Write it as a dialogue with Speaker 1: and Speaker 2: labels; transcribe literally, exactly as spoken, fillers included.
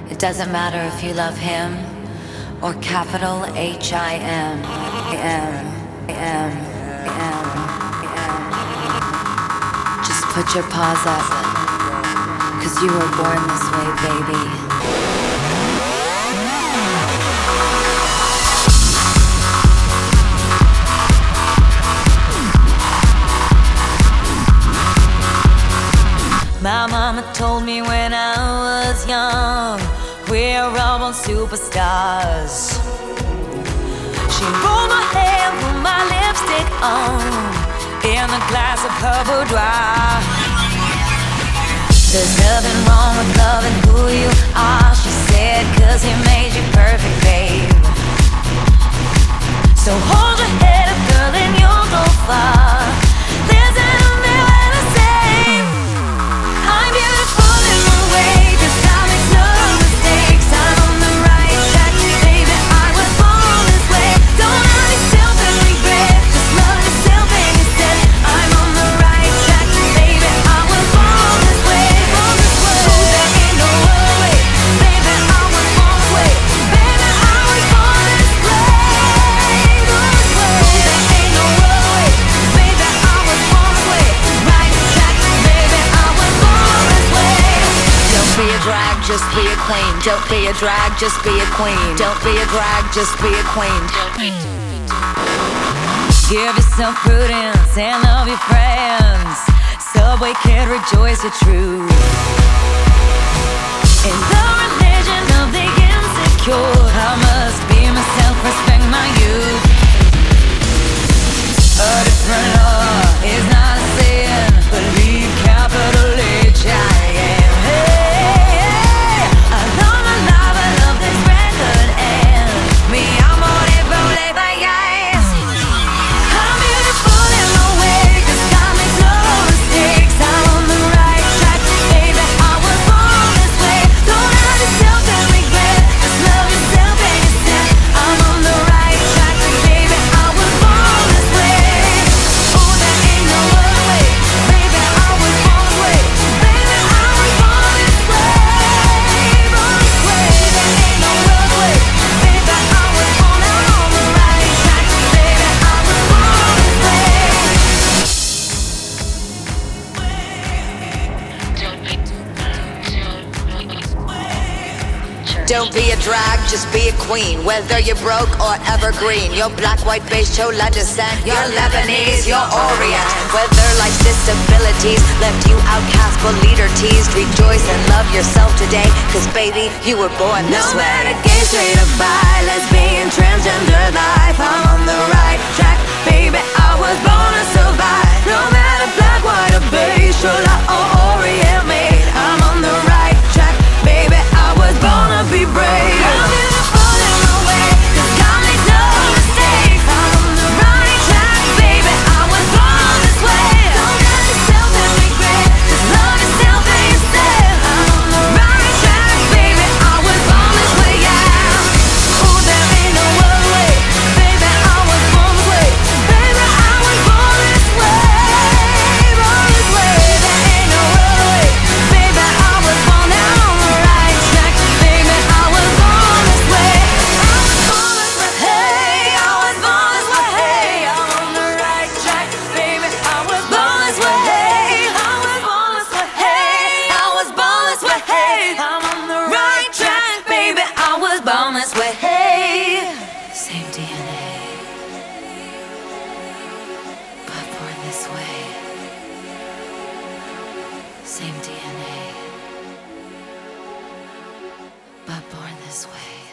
Speaker 1: It doesn't matter if you love him or capital H I M. M, M, M, M. Just put your paws up, 'cause you were born this way, baby. My mama told me when I was young, we're all born superstars. She rolled my hair, put my lipstick on, in a glass of her boudoir. There's nothing wrong with loving who you are, she said, 'cause he made you perfect, babe. So hold your head up, girl, and you'll go far. There's an just be a queen. Don't be a drag, just be a queen. Don't be a drag, just be a queen. Give yourself prudence and love your friends. Subway kid, rejoice your truth. In the religion of the insecure, I must be myself, respect my youth. A different law is not a sin. Believe capital H I M. Don't be a drag, just be a queen. Whether you're broke or evergreen, you're black, white, beige, chola descent, you're Lebanese, you're Orient. Whether life's disabilities left you outcast but leader teased, rejoice and love yourself today, 'cause baby, you were born this way. No matter gay, straight or bi, lesbian, transgender life, I'm on the right track, baby, I was born to survive. No matter black, white or beige, chola or Orient made, I'm on the right track, baby, I was born to be brave. I'm beautiful in my way, 'cause God makes no mistakes. I'm on the right track, baby, I was born this way. Don't judge yourself and regret, just love yourself and yourself. I'm on the right track, baby, I was born this way, yeah. Ooh, there ain't no other way, baby, I was born this way. Baby, I was born this way, born this way. There ain't no other way, baby, I was born down on the right track, baby, I was born this way. I was born this way, hey, I was born this way, hey, I'm on the right track, baby, I was born this way, hey, I was born this way, hey, I was born this way, hey, I'm on the right track, baby, I was born this way, hey. Same D N A, but born this way. Same D N A, but born this way.